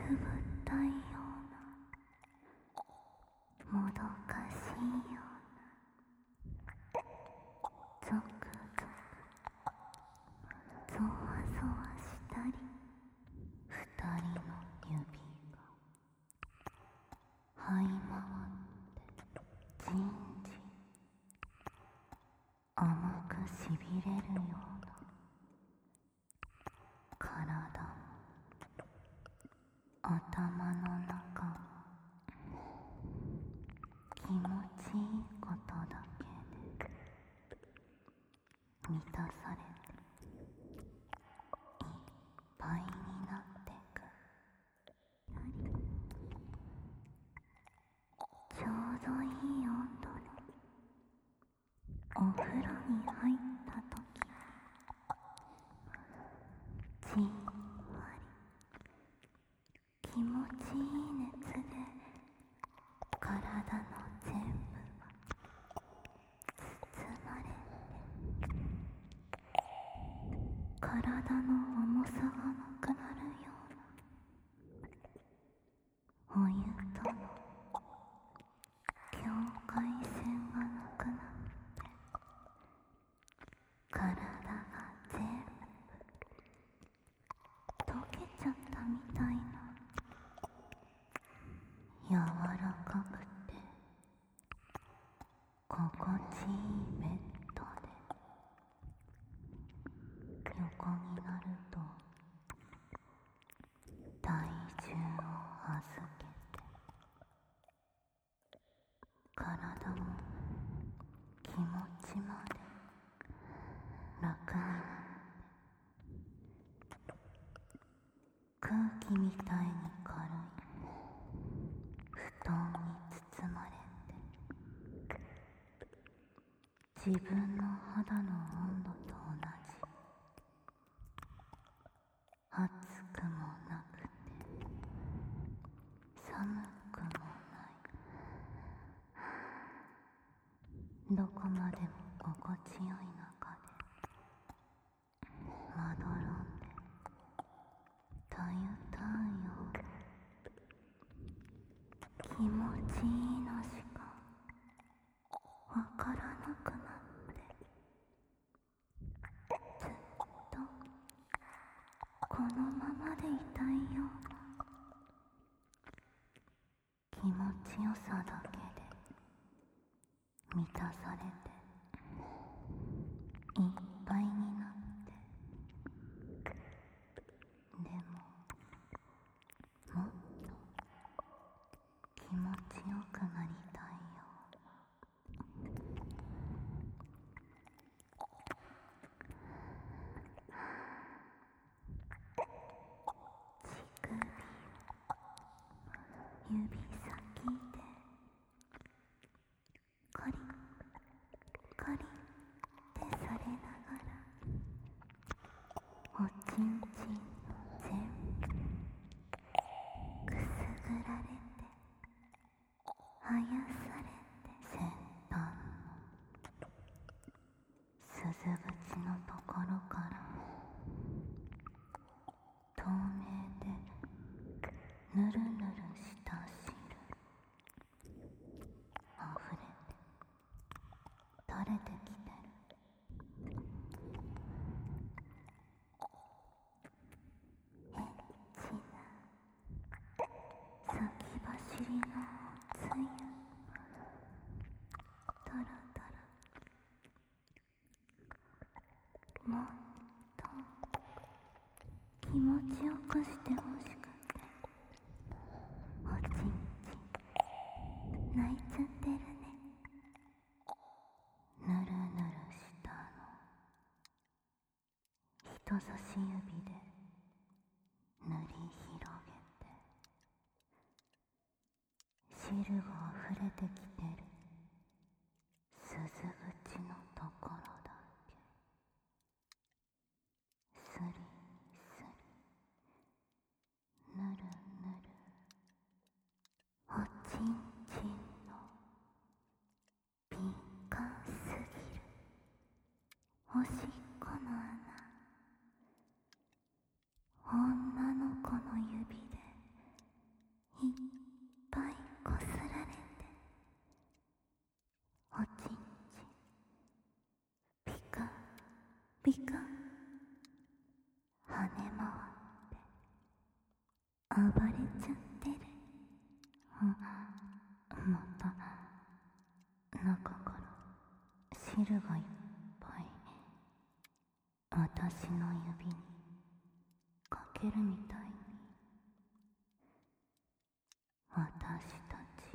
ぶったいようなもどかしいようなゾクゾクゾワゾワしたり二人の指が這い回ってじんじん甘くしびれるような体も頭の中も気持ちいいことだけで満たされていっぱいになってく。ちょうどいい温度でお風呂に入ったときじんわり気持ちいい熱で体の全部が包まれて体の重さがなくなるようなお湯との境界線がなくなって体が全部溶けちゃったみたいな柔らかくて心地いいベッドで横になると体重を預けて体も気持ちまで楽になって空気みたいに軽い布団に包まれて自分の肌の温度と同じ暑くもなくて寒くもないどこまでも心地よい中でまどろんでたゆたうよう気持ちいいのしかわからなくなってずっとこのままでいたいような気持ちよさだけで満たされていっぱいになってでももっと気持ちよくなりたいよ乳首指先でカリッカリッってされながらおちんちんの全部くすぐられてあやされて先端の鈴口のところから透明でぬるぬるした汁あふれて垂れてきてる。エッチな先走りのおつゆトロトロもっと気持ちよくしてほしくておちんちん泣いちゃってるね。ぬるぬるしたの人差し指で塗り広げて汁が溢れてきてる鈴口のところだけスリスリぬるぬるおちんちんの敏感すぎるおしっこの穴女の子の指で暴れちゃってる。また中から汁がいっぱい私の指にかけるみたいに。私たち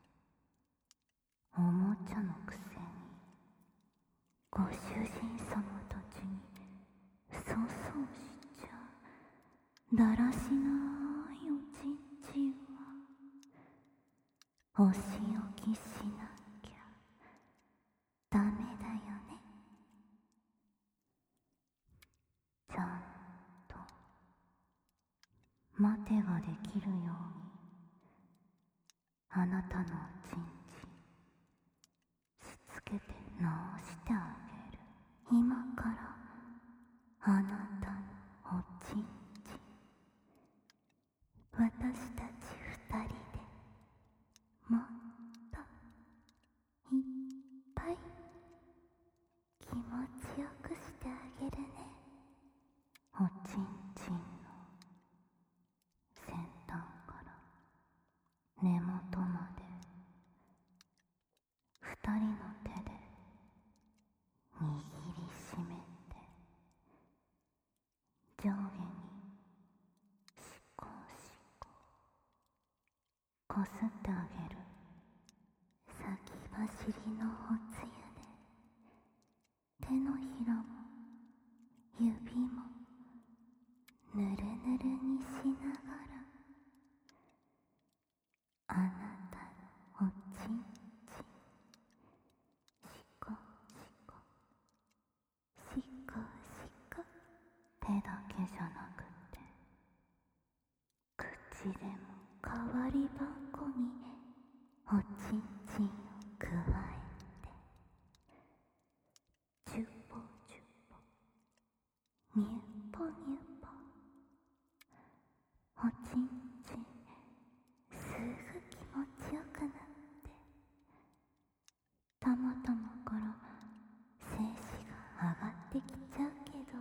のおもちゃのくせにご主人様たちに粗相しちゃだらしないおちんちんはお仕置きしなきゃダメだよね。ちゃんと待てができるようにあなたのおちんちんしつけて直してあげる。今からあなたのおちんちん私たち二人でもっといっぱい気持ちよくしてあげるね。おちんちんの先端から根元まで二人の手で握りしめて上下にしこしここすってあげる。先走りのおつゆで手のひらも指もぬるぬるにしながらあなたのおちんちんしこしこしこしこ。手だけじゃなくて口でも代わりばんこにおちんちんをくわえてチュポチュポニュポニュポ。おちんちんすぐ気持ちよくなってたまたまから精子が上がってきちゃうけど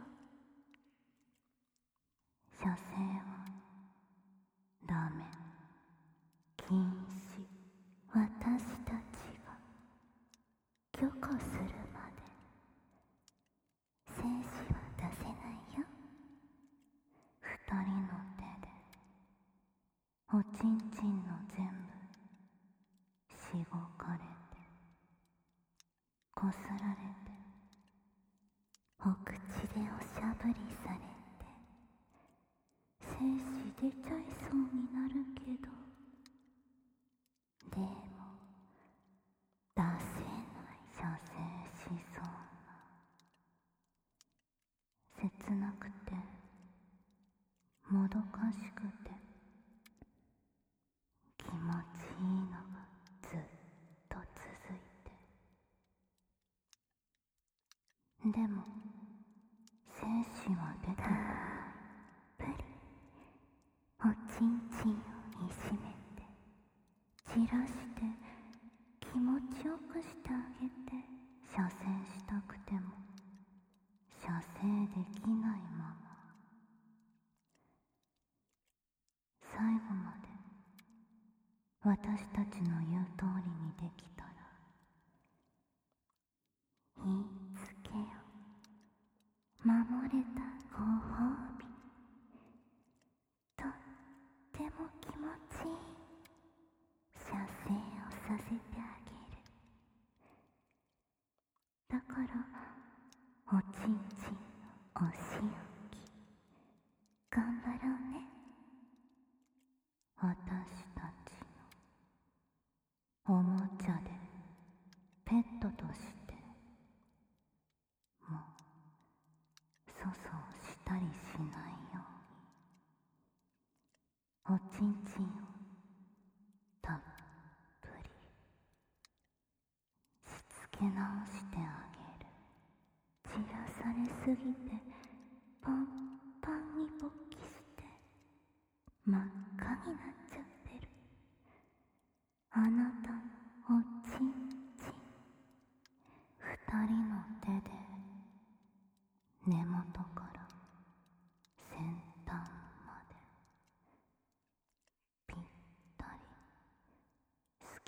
射精はダメ、禁止。私たちが許可するまで精子は出せないよ。二人の手でおちんちんの全部しごかれてこすられてお口でおしゃぶりされて精子出ちゃいそうになるけどでも出せない射精しそうな切なくてもどかしくて気持ちいいのがずっと続いて、でも精子は出てこない。たっぷりおちんちんをいじめてじらして気持ちよくしてあげて射精したくても射精できないまま最後まで私たちの言う通りにできたら言いつけよ。守れたご褒美。とっても気持ちいい射精をさせてあげる。だからおちんちんのお仕置き頑張ろうね。私たちのおもちゃでペットとしてもう粗相したりしないようにおちんちんをたっぷりしつけ直してあげる。散らされすぎてパンパンに勃起して真っ赤になっちゃってるあなたのおちんちん。二人の手で根元から先端まで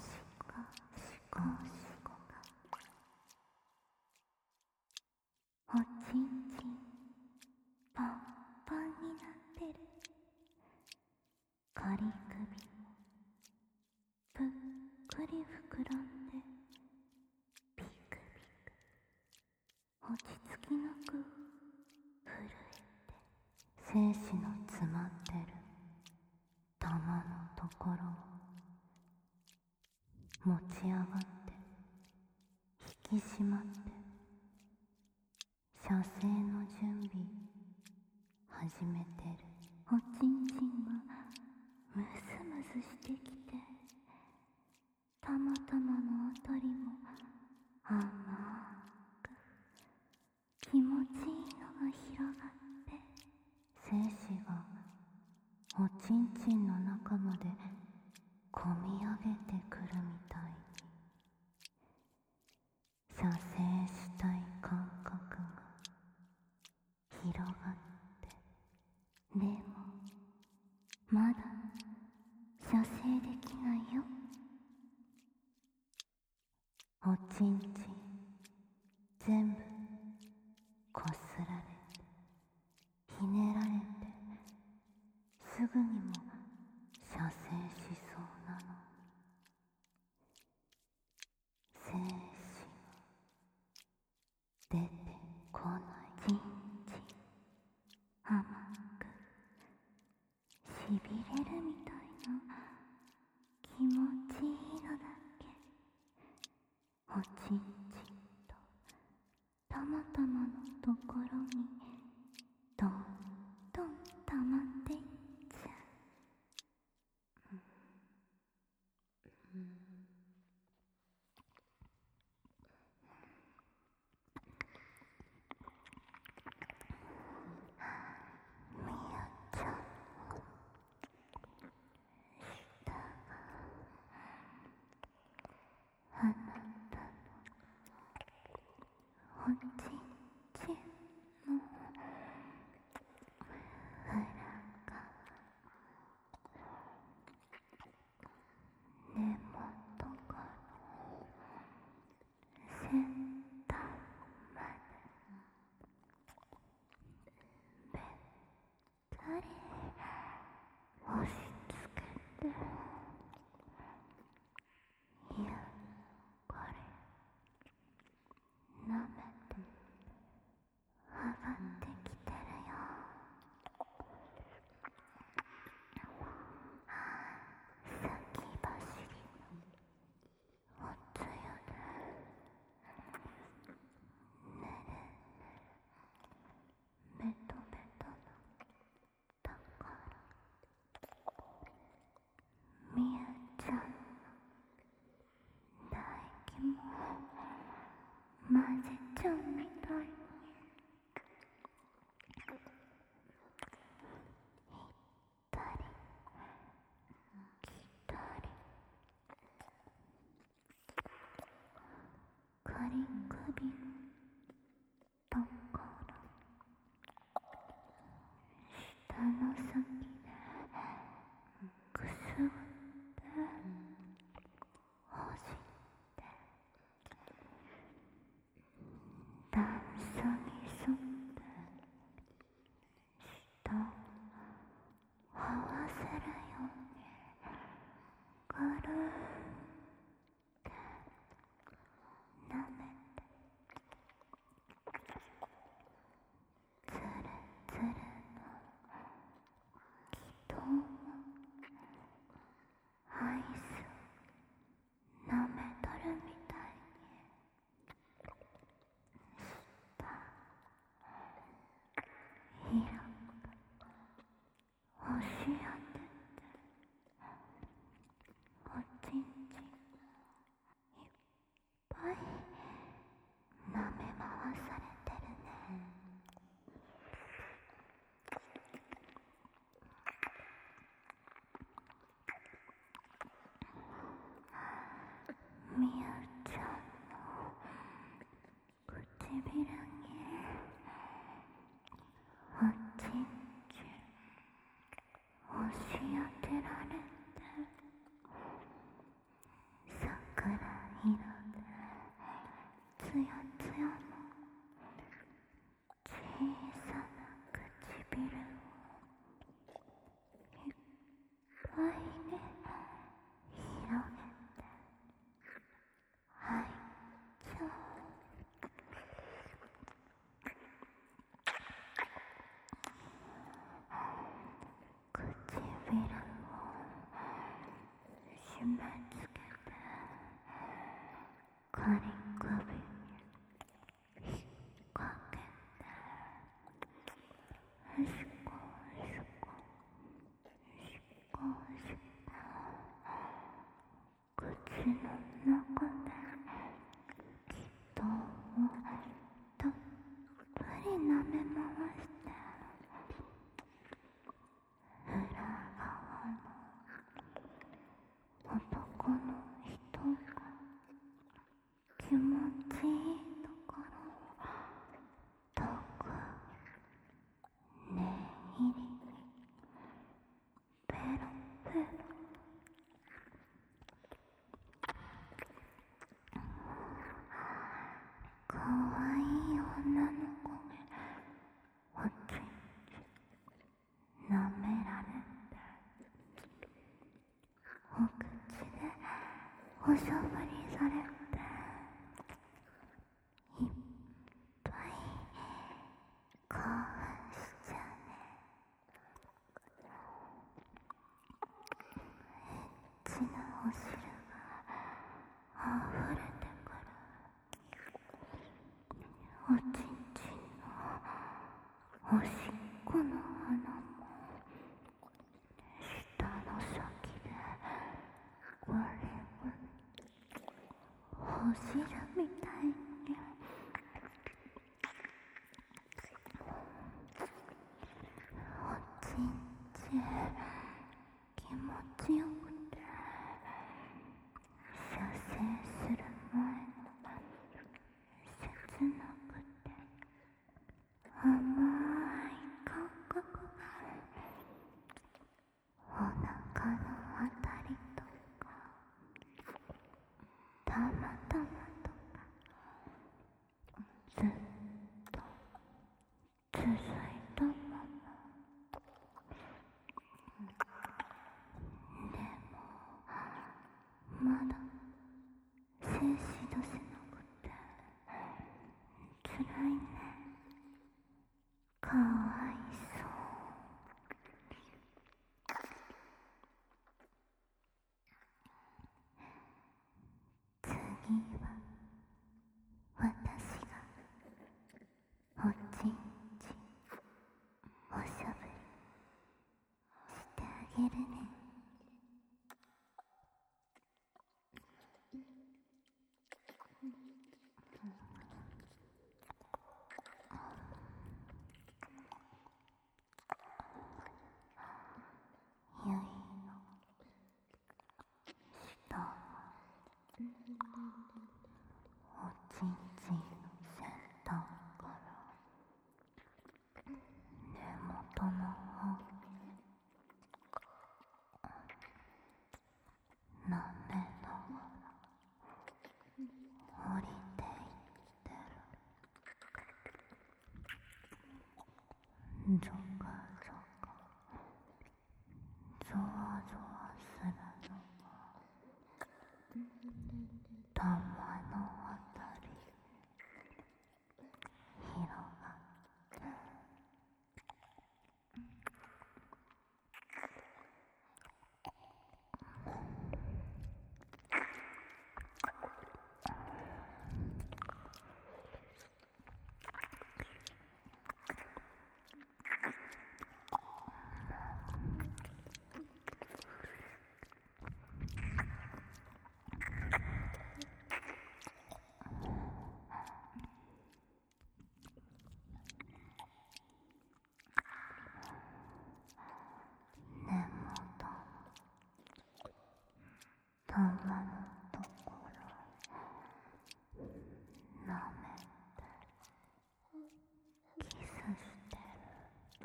おちんちんパンパンになってる。仮首もぷっくり膨らんでビクビク落ち着きなく震えて、精子の詰まってる玉のところを持ち上がって引き締まって、射精の準備始めてる。おちんちんが広がって、でもまだ射精できないよ。おちんちん全部こすられてひねられて、すぐにも射精しそうなのに、精子が出てこない。ちんちん甘くしびれるみたいな気持ちいいのだっけ。おちんちんとたまたまのところにどんどん溜まっていっちゃう。みやちゃんの舌があなたのおちんちんの裏側、根元から先端までべったり押し付けて、ゆっくり舐めて上がってきてるよ。先走りのおつゆでねるベトベトのだからみゆちゃんの唾液も混ぜちゃうみたいに、行ったり来たり、カリ首のところ、下の先でくすぐってほじって、段差に沿って舌を合わせるようにぐるーって舐めて、つるつるの気筒もアイス舐めとるみたいに、舌広く押し当てて、おちんちんいっぱい舐め回されてるね。みゆちゃんの唇におちんちん押し当てられて、桜色でつやつやの小さな唇をいっぱいに広げて吐いちゃう。唇を締め付けて、カリ首に引っ掛けて、しこしこしこしこ、口の中で気筒をたっぷり舐め回して、裏側の男の人が気持ちいいところをどくおしゃぶりされていっぱい興奮しちゃうね。エッチなお汁が溢れてくる。おちんちんのおしっこの穴も舌の先でゴリゴリお汁みたいにおちんちん気持ちよくて射精する前の切なくて甘い感覚がお腹のあたりとかたまたまとかずっと続いたまま。でもまだ精子出せなくてつらいね。かわいそう。次は私がおちんちんおしゃぶりしてあげるね。ゆいの舌はおちんちんの先端から根元の方に舐めながら降りていってる。ゾクゾクゾワゾワするのが玉のあたり広がって根元の玉のところ舐めてキスしてる。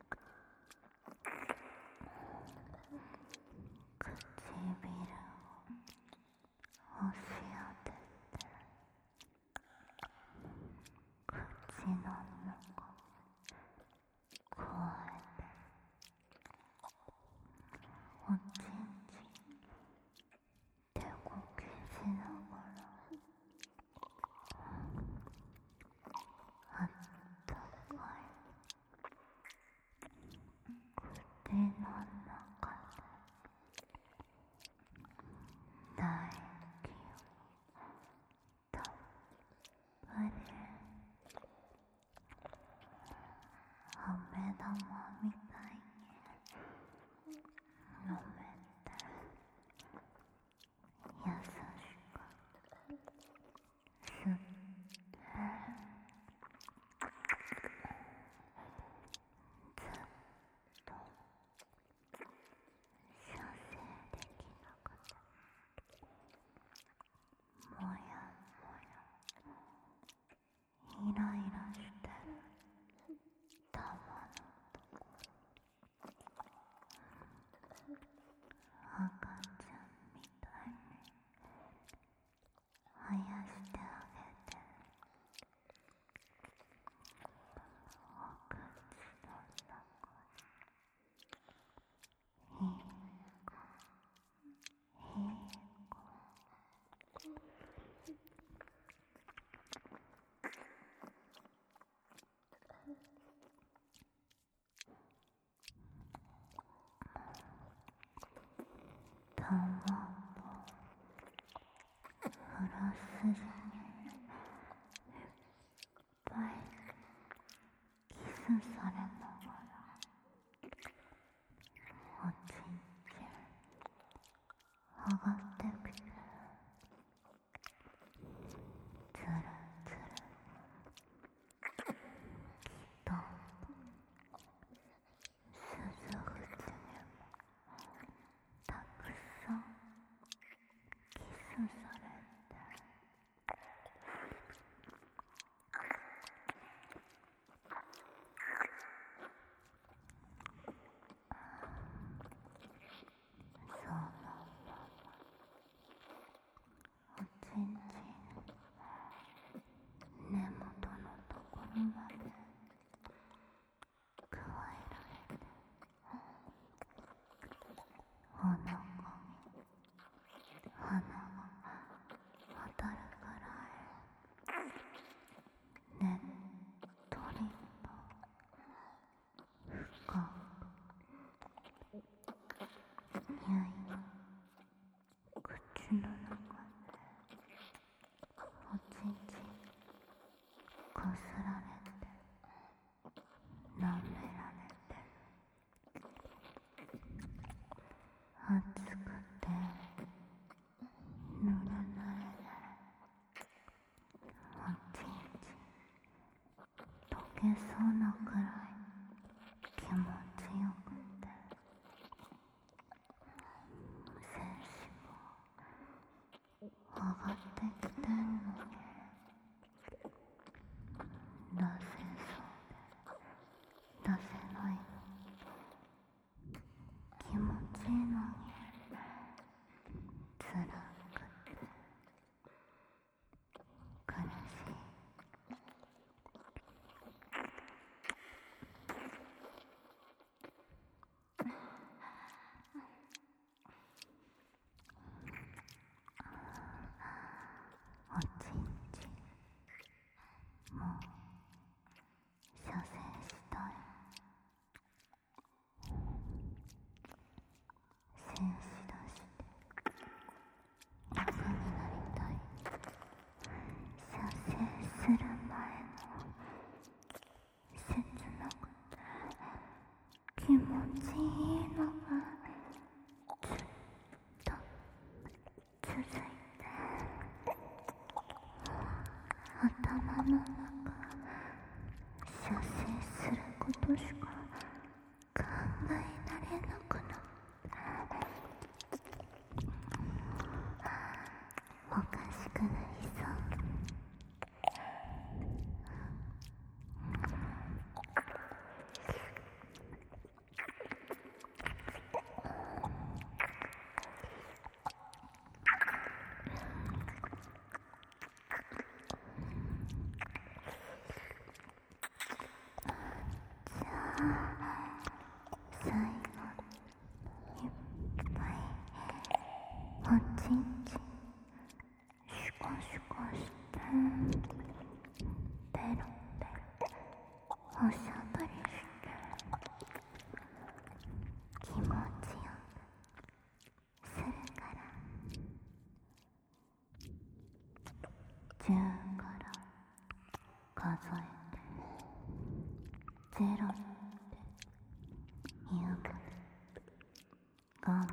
唇を押し当てて口の中くわえておちんちん手こきしながらあったかい口の中で唾液をたっぷり飴玉みたいに飲めて優しく吸ってずっとフラスにいっぱいキスされながらおちんちん上がってきてつるつるきっと鈴口にもたくさんキスされてそのおちんちん根元のところまで加えられてお腹に花が当たるくらいねっとりと深く匂いの口の中でおちんちんこすられて舐められて熱くてぬるぬるでおちんちん溶けそうなくらい気持ちよくて精子も上がってきてんのに出せそうで出せないの気持ちいいのに辛くて苦しいおちんちんもう射精したい精子出して楽になりたい射精する前の切なくて気持ちいいのがずっと続いて頭の中射精することしか考えられなくなっておかしくなりそう最後いっぱいおちんちんシュコシュコしてペロペロおしゃぶりして気持ちよくするから10から数えて0って言うまで我慢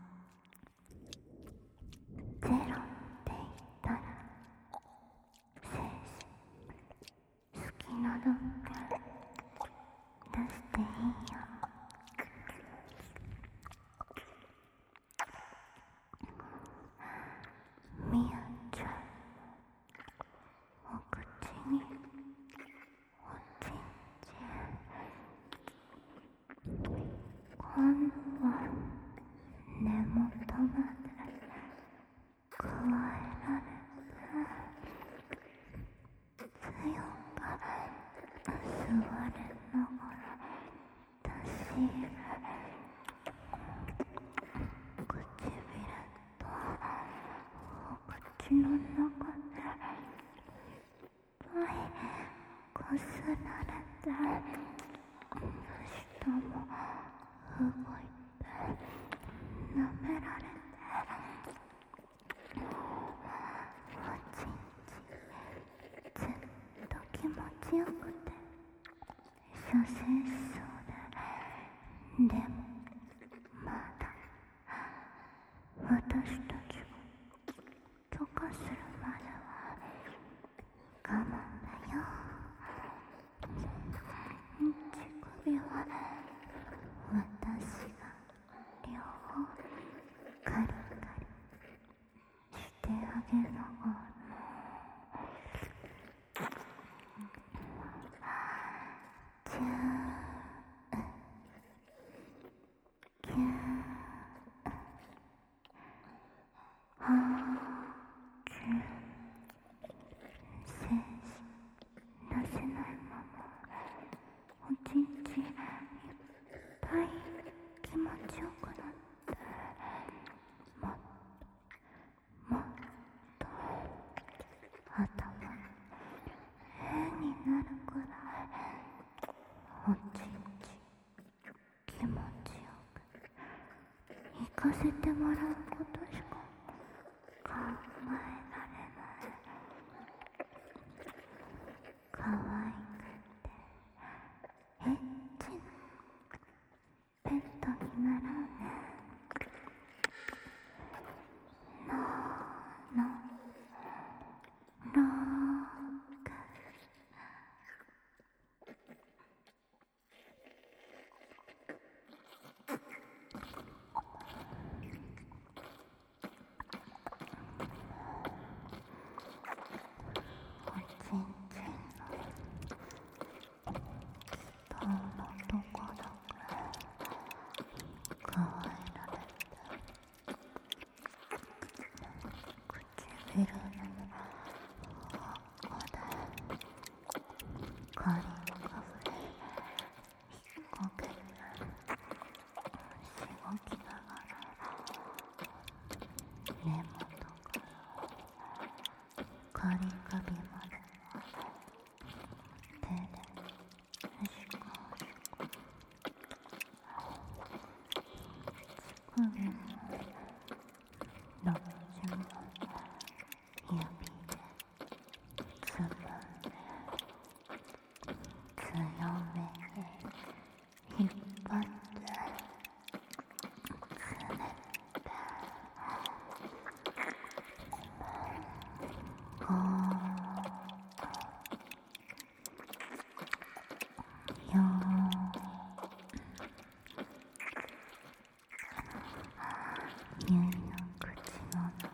ゼロって言ったら精子好きなだけ出していいよみやちゃんお口におちんちん今度は根元まで加えられて強く吸われながら出し入れ唇とお口の中でいっぱいこすられて舌も動いて舐められて射精しそうで、でもまだ私たちが許可するまでは我慢だよ。乳首は私が両方カリカリしてあげながら、キューキュー、あーキュー、精子出せないままおちんちいっぱい気持ちよくなって、もっともっと頭が変になるくらいおちんち気持ちよく行かせてもらうことしか考えられない。可愛くてエッチなペットになろうね。ののろーくおちんちんの顔のところが可愛られて、唇のこでカリカフレ引っ掛けてしごきながら根元からカリカビまで手でしこしこ、乳首もどっちも指でつまんで強めに引っ張ってつねって、こうよゆいの口の中、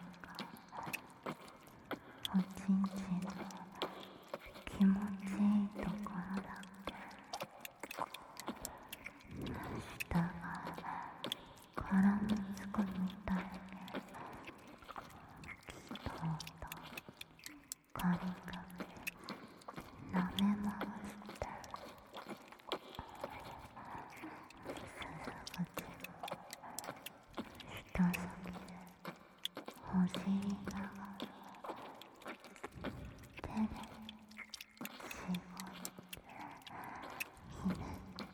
おちんちんの気持ちいいところだけ舌が絡みつくみたいにきとんとカリカリ舐め回して鈴口の舌先でほじりながら手でしごいてひねって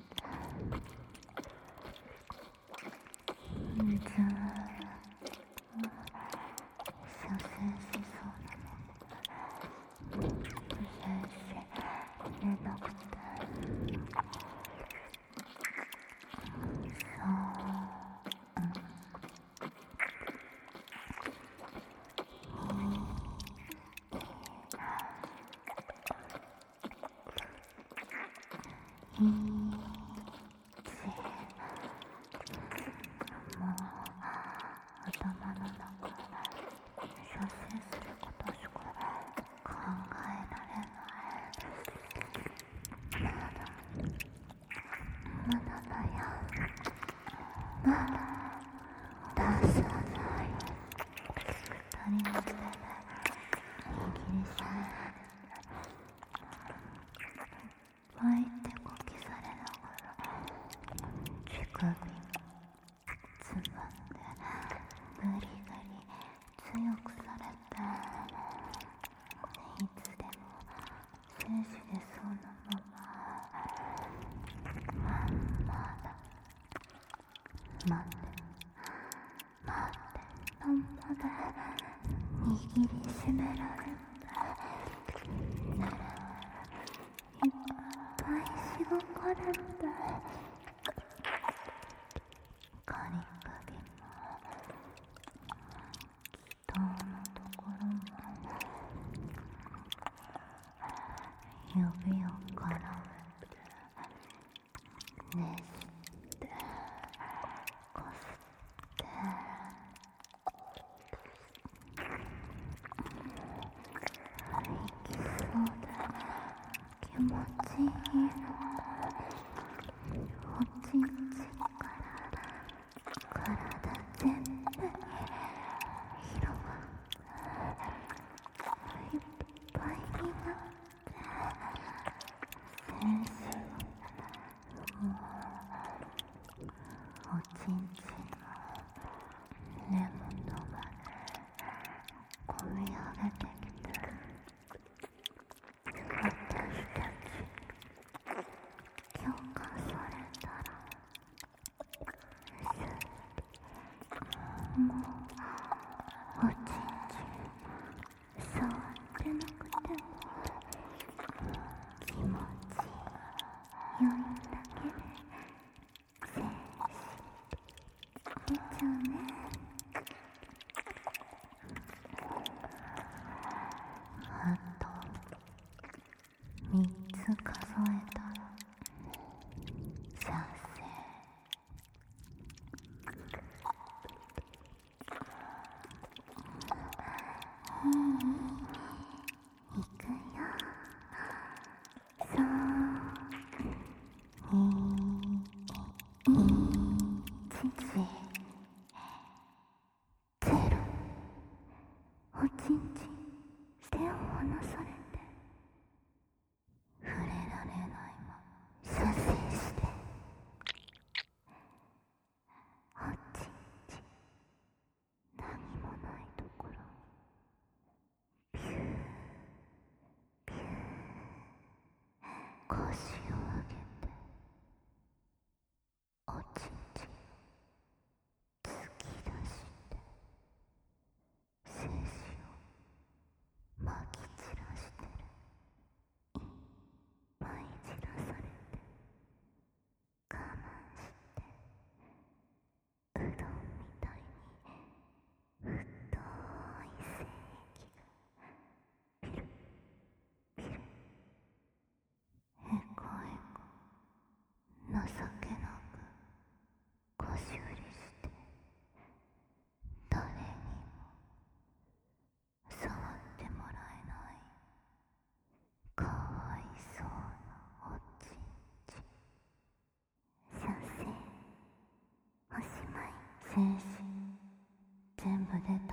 ずーっと射精しそうなのに精子出なくて、いいちもう頭の中射精することしか考えられない。まだだよ、まだ出さない。二人の手で握りしめられて、湧いてこきされながら乳首もつまんでグリグリ強くされて、いつでも精子出そうなまま、まだ待って待ってのまで握りしめられるんだ。いっぱいしごれてカリカリも祈祷のところも指を絡めてねじってこすって息そうで気持ちいいのおちんちんから体全部に広がっていっぱいになって全身もうおちんちんの根元まで込み上げてきて私たち許可されたらもうおちんちん触ってなくても気持ち良いだけで精子出ちゃうね。あと3つ数えたら射精。いくよ。3、2、1、0。おちんちん手を離されて触れられないまま射精しておちんちん何もないところピューピュー腰を上げておちんちん突き出して精子をまき散らしてる。いっぱい散らされて我慢してうどんみたいに太い精液がピルピルエコエコ情けなく腰振りして誰にも触ってもらえないかわいそうなおちんちん。射精おしまい。精子全部出た。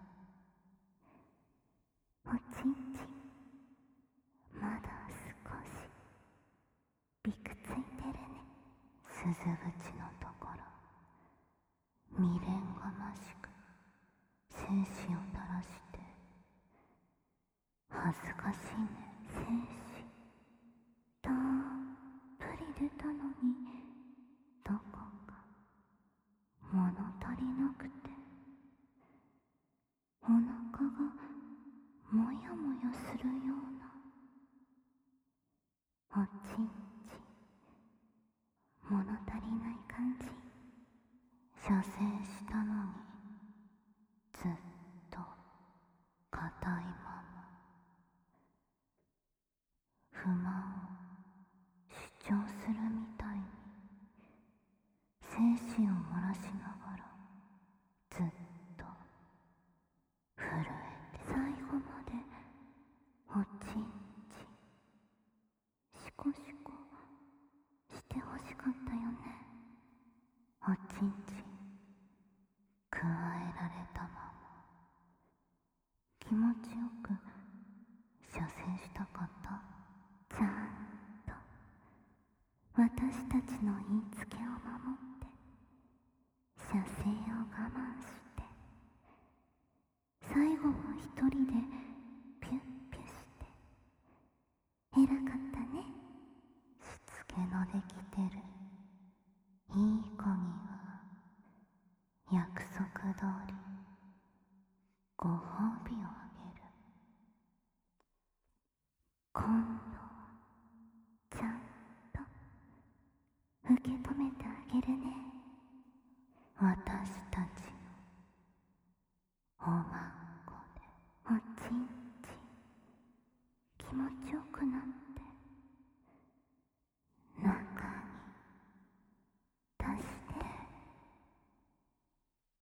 おちんちんまだ少しびくついてるね。鈴口のところ未練がましく精子を垂らして恥ずかしいね。精子たっぷり出たのにどこか物足りなくてお腹がもやもやするようなおちんちん物足りない感じ。射精したのにずっと硬いまま不満を主張するみたいに精子を漏らしながらずっと震えて最後までおちんちんシコシコしてほしかったよね。おちんちん加えられたまま気持ちよく射精したかった。ちゃんと私たちの言いつけを守って射精を我慢して最後は一人でピュッピュして偉かったね。しつけのできてるいい子には約束通りご褒美をあげる。今度はちゃんと私たちのおまんこでおちんちん気持ちよくなって